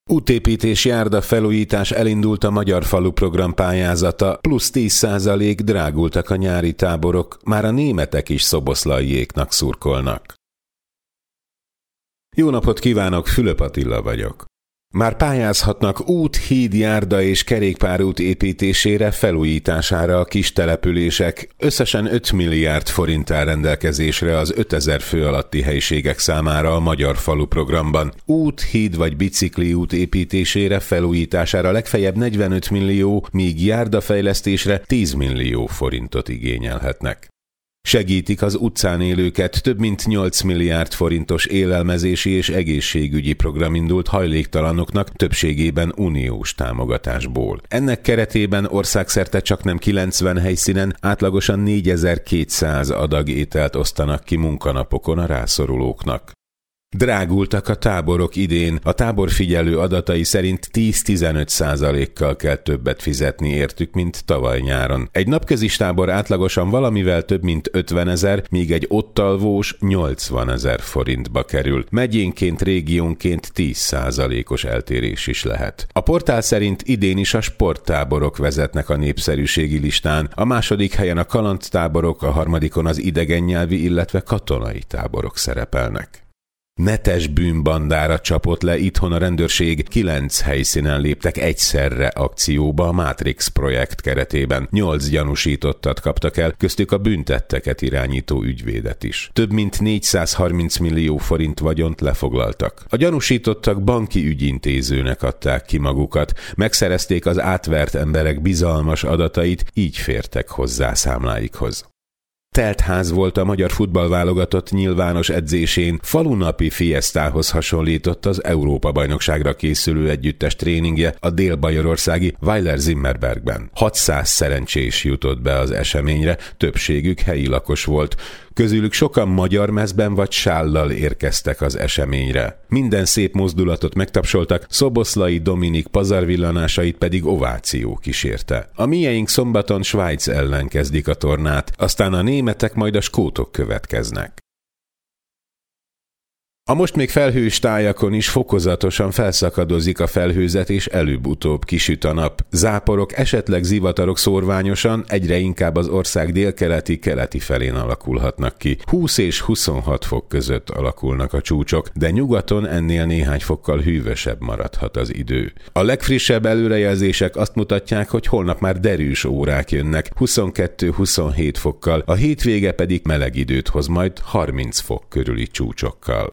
Útépítés, járda felújítás, elindult a Magyar Falu program pályázata, plusz 10% drágultak a nyári táborok, már a németek is szoboszlaiéknak szurkolnak. Jó napot kívánok, Fülöp Attila vagyok. Már pályázhatnak út, híd, járda és kerékpárút építésére, felújítására a kis települések. Összesen 5 milliárd forint áll rendelkezésre az 5000 fő alatti helyiségek számára a Magyar Falu programban. Út, híd vagy bicikliút építésére, felújítására legfeljebb 45 millió, míg járdafejlesztésre 10 millió forintot igényelhetnek. Segítik az utcán élőket, több mint 8 milliárd forintos élelmezési és egészségügyi program indult hajléktalanoknak, többségében uniós támogatásból. Ennek keretében országszerte csaknem 90 helyszínen átlagosan 4200 adag ételt osztanak ki munkanapokon a rászorulóknak. Drágultak a táborok idén, a táborfigyelő adatai szerint 10-15%-kal kell többet fizetni értük, mint tavaly nyáron. Egy napközis tábor átlagosan valamivel több mint 50 000, míg egy ottalvós 80 000 forintba kerül. Megyénként, régiónként 10%-os eltérés is lehet. A portál szerint idén is a sporttáborok vezetnek a népszerűségi listán, a második helyen a kalandtáborok, a harmadikon az idegennyelvi, illetve katonai táborok szerepelnek. Netes bűnbandára csapott le itthon a rendőrség, 9 helyszínen léptek egyszerre akcióba a Matrix projekt keretében. 8 gyanúsítottat kaptak el, köztük a büntetteket irányító ügyvédet is. Több mint 430 millió forint vagyont lefoglaltak. A gyanúsítottak banki ügyintézőnek adták ki magukat, megszerezték az átvert emberek bizalmas adatait, így fértek hozzá számláikhoz. Telt ház volt a magyar futballválogatott nyilvános edzésén, falunapi fiesztához hasonlított az Európa-bajnokságra készülő együttes tréningje a dél-bajorországi Weiler Zimmerbergben. 600 szerencsés jutott be az eseményre, többségük helyi lakos volt. Közülük sokan magyar mezben vagy sállal érkeztek az eseményre. Minden szép mozdulatot megtapsoltak, Szoboszlai Dominik pazarvillanásait pedig ováció kísérte. A mieink szombaton Svájc ellen kezdik a tornát, aztán a németek, majd a skótok következnek. A most még felhős tájakon is fokozatosan felszakadozik a felhőzet, és előbb-utóbb kisüt a nap. Záporok, esetleg zivatarok szórványosan egyre inkább az ország délkeleti felén alakulhatnak ki. 20 és 26 fok között alakulnak a csúcsok, de nyugaton ennél néhány fokkal hűvösebb maradhat az idő. A legfrissebb előrejelzések azt mutatják, hogy holnap már derűs órák jönnek, 22-27 fokkal, a hétvége pedig meleg időt hoz majd 30 fok körüli csúcsokkal.